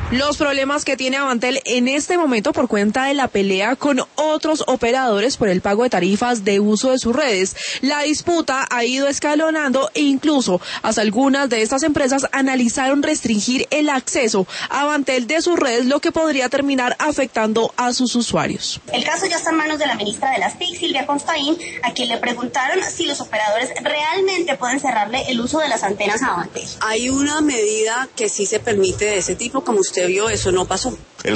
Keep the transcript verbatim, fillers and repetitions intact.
Los problemas que tiene Avantel en este momento por cuenta de la pelea con otros operadores por el pago de tarifas de uso de sus redes. La disputa ha ido escalonando e incluso hasta algunas de estas empresas analizaron restringir el acceso a Avantel de sus redes, lo que podría terminar afectando a sus usuarios. El caso ya está en manos de la ministra de las T I C, Silvia Constaín, a quien le preguntaron si los operadores realmente pueden cerrarle el uso de las antenas a Avantel. Hay una medida que sí se permite de ese tipo, como usted vio, eso no pasó.